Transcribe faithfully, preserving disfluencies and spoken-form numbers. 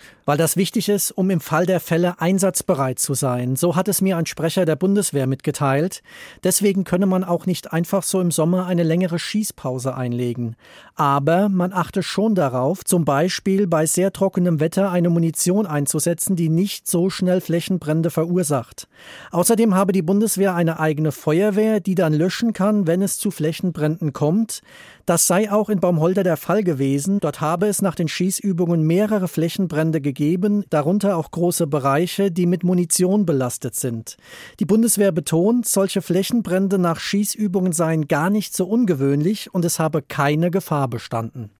Weil das wichtig ist, um im Fall der Fälle einsatzbereit zu sein. So hat es mir ein Sprecher der Bundeswehr mitgeteilt. Deswegen könne man auch nicht einfach so im Sommer eine längere Schießpause einlegen. Aber man achte schon darauf, zum Beispiel bei sehr trockenem Wetter eine Munition einzusetzen, die nicht so schnell Flächenbrände verursacht. Außerdem habe die Bundeswehr eine eigene Feuerwehr, die dann löschen kann, wenn es zu Flächenbränden kommt. Das sei auch in Baumholder der Fall gewesen. Dort habe es nach den Schießübungen mehrere Flächenbrände gegeben, darunter auch große Bereiche, die mit Munition belastet sind. Die Bundeswehr betont, solche Flächenbrände nach Schießübungen seien gar nicht so ungewöhnlich und es habe keine Gefahr bestanden.